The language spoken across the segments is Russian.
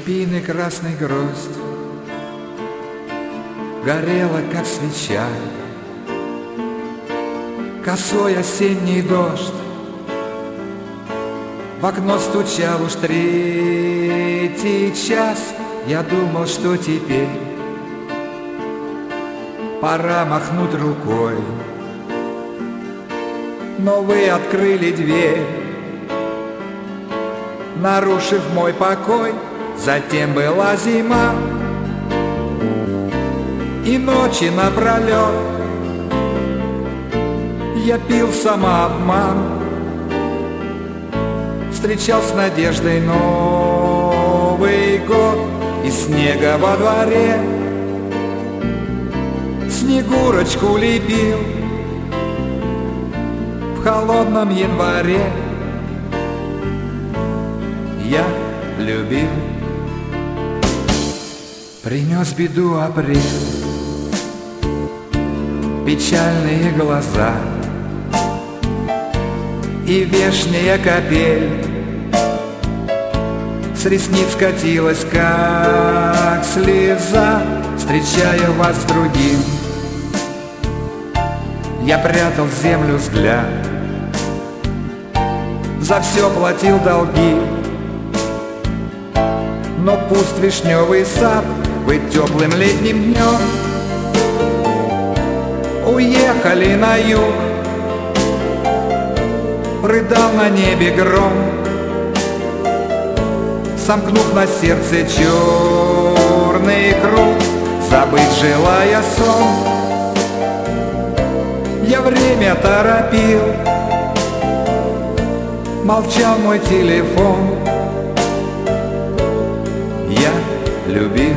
степийный красный гроздь горела, как свеча. Косой осенний дождь в окно стучал уж третий час. Я думал, что теперь пора махнуть рукой, но вы открыли дверь, нарушив мой покой. Затем была зима, и ночи напролет я пил самообман, встречал с надеждой Новый год. Из снега во дворе Снегурочку лепил в холодном январе. Я любил. Принес беду апрель, печальные глаза и вешняя капель с ресниц катилась, как слеза. Встречая вас с другим, я прятал в землю взгляд, за все платил долги. Но пусть вишневый сад, вы теплым летним днем уехали на юг. Рыдал на небе гром, сомкнув на сердце черный круг. Забыть желая сон, я время торопил, молчал мой телефон. Я любил.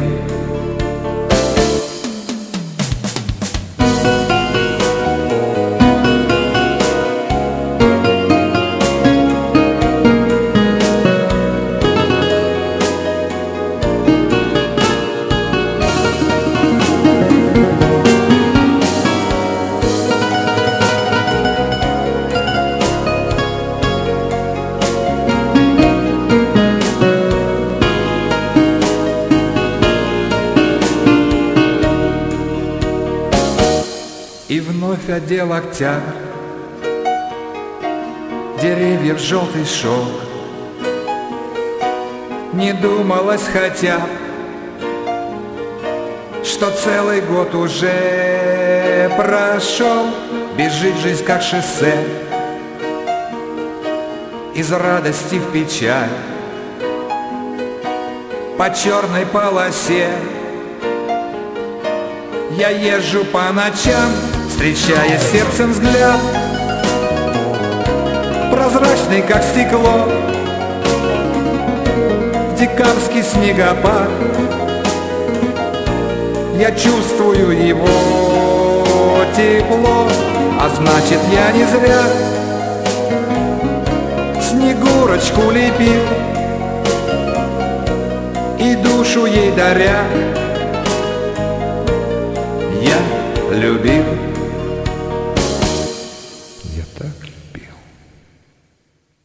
И вновь одел октябрь деревьев желтый шелк. Не думалось хотя б, что целый год уже прошел. Бежит жизнь как шоссе из радости в печаль по черной полосе. Я езжу по ночам, встречая сердцем взгляд, прозрачный, как стекло, декабрьский снегопад. Я чувствую его тепло, а значит, я не зря Снегурочку лепил и душу ей даря. Я любил.